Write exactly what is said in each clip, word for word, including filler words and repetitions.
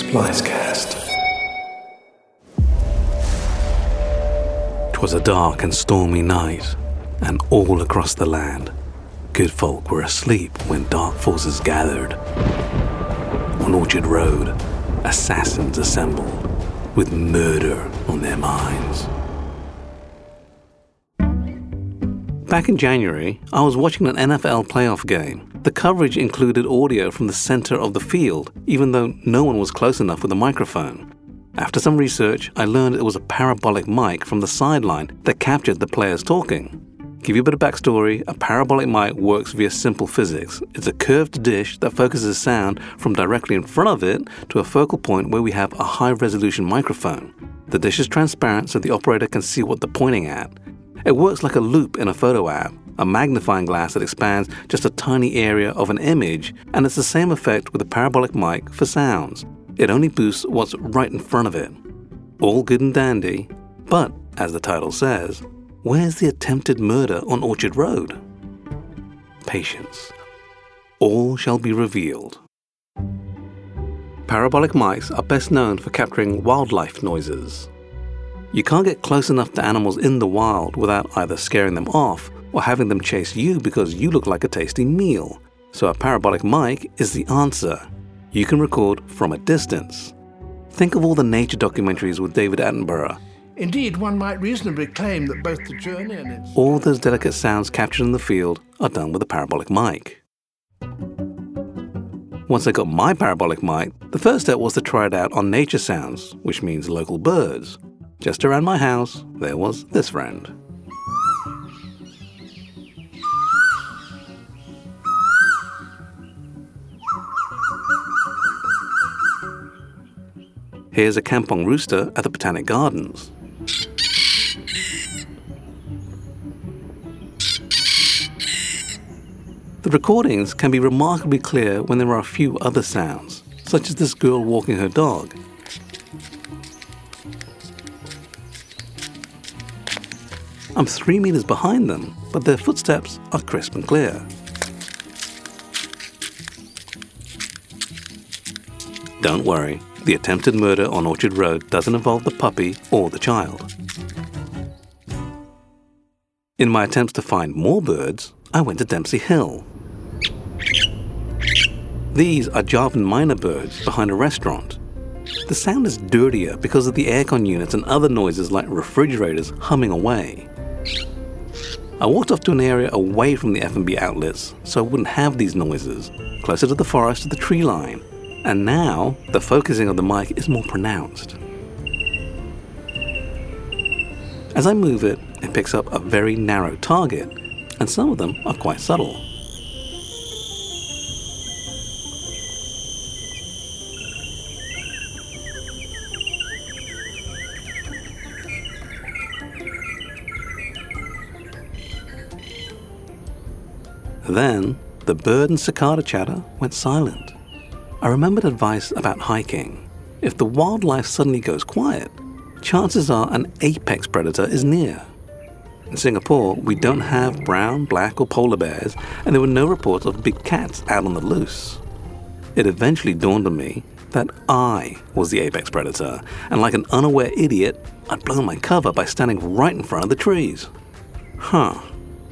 Splicecast. 'Twas a dark and stormy night, and all across the land, good folk were asleep when dark forces gathered. On Orchard Road, assassins assembled, with murder on their minds. Back in January, I was watching an N F L playoff game. The coverage included audio from the center of the field, even though no one was close enough with a microphone. After some research, I learned it was a parabolic mic from the sideline that captured the players talking. Give you a bit of backstory, a parabolic mic works via simple physics. It's a curved dish that focuses sound from directly in front of it to a focal point where we have a high-resolution microphone. The dish is transparent so the operator can see what they're pointing at. It works like a loop in a photo app, a magnifying glass that expands just a tiny area of an image, and it's the same effect with a parabolic mic for sounds. It only boosts what's right in front of it. All good and dandy, but, as the title says, where's the attempted murder on Orchard Road? Patience. All shall be revealed. Parabolic mics are best known for capturing wildlife noises. You can't get close enough to animals in the wild without either scaring them off or having them chase you because you look like a tasty meal. So a parabolic mic is the answer. You can record from a distance. Think of all the nature documentaries with David Attenborough. Indeed, one might reasonably claim that both the journey and its... All those delicate sounds captured in the field are done with a parabolic mic. Once I got my parabolic mic, the first step was to try it out on nature sounds, which means local birds. Just around my house, there was this friend. Here's a kampong rooster at the Botanic Gardens. The recordings can be remarkably clear when there are a few other sounds, such as this girl walking her dog. I'm three meters behind them, but their footsteps are crisp and clear. Don't worry, the attempted murder on Orchard Road doesn't involve the puppy or the child. In my attempts to find more birds, I went to Dempsey Hill. These are Javan myna birds behind a restaurant. The sound is dirtier because of the aircon units and other noises like refrigerators humming away. I walked off to an area away from the F and B outlets so I wouldn't have these noises, closer to the forest to the tree line. And now, the focusing of the mic is more pronounced. As I move it, it picks up a very narrow target, and some of them are quite subtle. Then, the bird and cicada chatter went silent. I remembered advice about hiking. If the wildlife suddenly goes quiet, chances are an apex predator is near. In Singapore, we don't have brown, black, or polar bears, and there were no reports of big cats out on the loose. It eventually dawned on me that I was the apex predator, and like an unaware idiot, I'd blown my cover by standing right in front of the trees. Huh.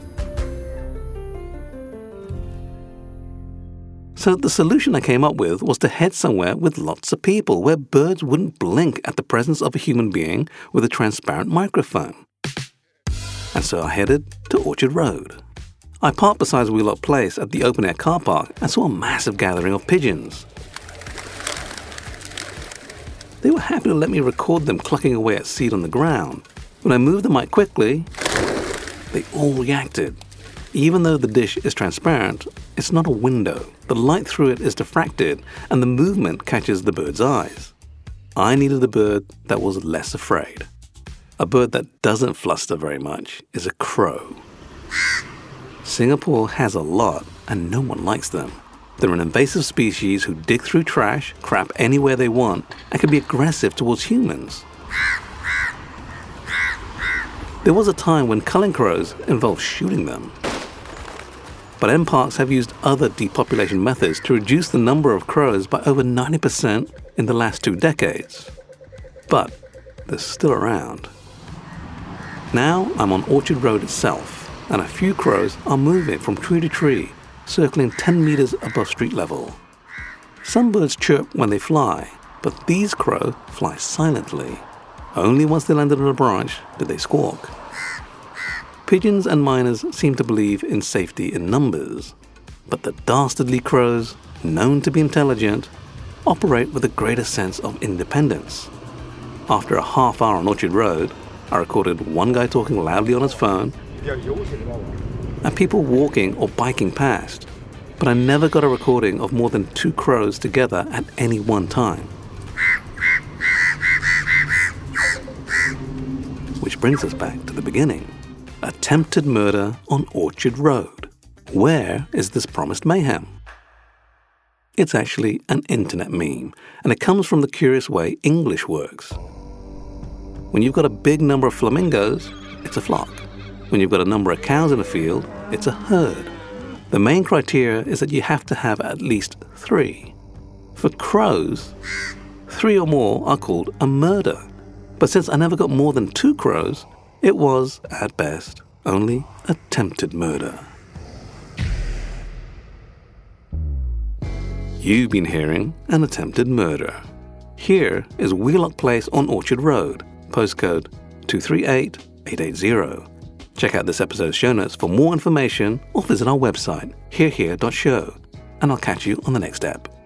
So the solution I came up with was to head somewhere with lots of people, where birds wouldn't blink at the presence of a human being with a transparent microphone. And so I headed to Orchard Road. I parked beside Wheelock Place at the open-air car park and saw a massive gathering of pigeons. They were happy to let me record them clucking away at seed on the ground. When I moved the mic quickly, they all reacted. Even though the dish is transparent, it's not a window. The light through it is diffracted, and the movement catches the bird's eyes. I needed a bird that was less afraid. A bird that doesn't fluster very much is a crow. Singapore has a lot, and no one likes them. They're an invasive species who dig through trash, crap anywhere they want, and can be aggressive towards humans. There was a time when culling crows involved shooting them. But M Parks have used other depopulation methods to reduce the number of crows by over ninety percent in the last two decades. But they're still around. Now I'm on Orchard Road itself, and a few crows are moving from tree to tree, circling ten meters above street level. Some birds chirp when they fly, but these crows fly silently. Only once they landed on a branch do they squawk. Pigeons and miners seem to believe in safety in numbers, but the dastardly crows, known to be intelligent, operate with a greater sense of independence. After a half hour on Orchard Road, I recorded one guy talking loudly on his phone and people walking or biking past, but I never got a recording of more than two crows together at any one time. Which brings us back to the beginning. Attempted murder on Orchard Road. Where is this promised mayhem? It's actually an internet meme, and it comes from the curious way English works. When you've got a big number of flamingos, it's a flock. When you've got a number of cows in a field, it's a herd. The main criteria is that you have to have at least three. For crows, three or more are called a murder. But since I never got more than two crows, it was, at best, only attempted murder. You've been hearing an attempted murder. Here is Wheelock Place on Orchard Road, postcode two three eight eight eight zero. Check out this episode's show notes for more information or visit our website, herehere dot show. And I'll catch you on the next ep.